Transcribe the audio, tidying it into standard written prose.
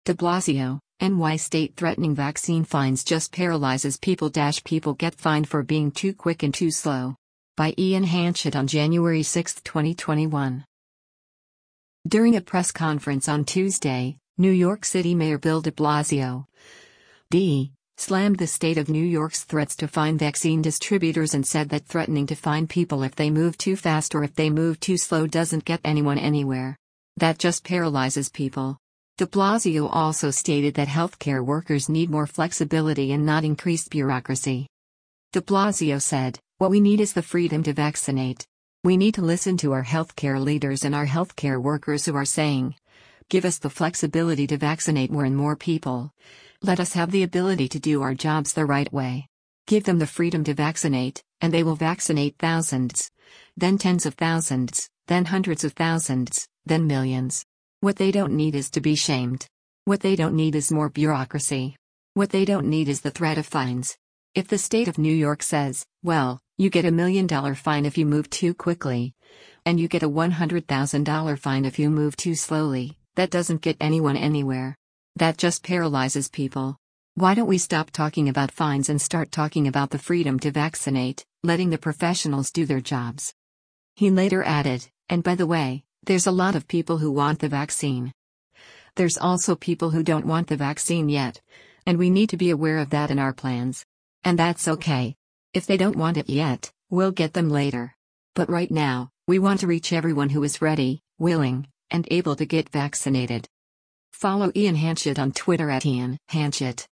De Blasio, NY state threatening vaccine fines just paralyzes people. People get fined for being too quick and too slow. By Ian Hanchett on January 6, 2021. During a press conference on Tuesday, New York City Mayor Bill de Blasio slammed the state of New York's threats to fine vaccine distributors and said that threatening to fine people if they move too fast or if they move too slow doesn't get anyone anywhere. That just paralyzes people. De Blasio also stated that healthcare workers need more flexibility and not increased bureaucracy. De Blasio said, "What we need is the freedom to vaccinate. We need to listen to our healthcare leaders and our healthcare workers who are saying, give us the flexibility to vaccinate more and more people. Let us have the ability to do our jobs the right way. Give them the freedom to vaccinate, and they will vaccinate thousands, then tens of thousands, then hundreds of thousands, then millions. What they don't need is to be shamed. What they don't need is more bureaucracy. What they don't need is the threat of fines. If the state of New York says, well, you get $1 million fine if you move too quickly, and you get a $100,000 fine if you move too slowly, that doesn't get anyone anywhere. That just paralyzes people. Why don't we stop talking about fines and start talking about the freedom to vaccinate, letting the professionals do their jobs?" He later added, "And by the way, there's a lot of people who want the vaccine. There's also people who don't want the vaccine yet, and we need to be aware of that in our plans. And that's okay. If they don't want it yet, we'll get them later. But right now, we want to reach everyone who is ready, willing, and able to get vaccinated." Follow Ian Hanchett on Twitter @IanHanchett.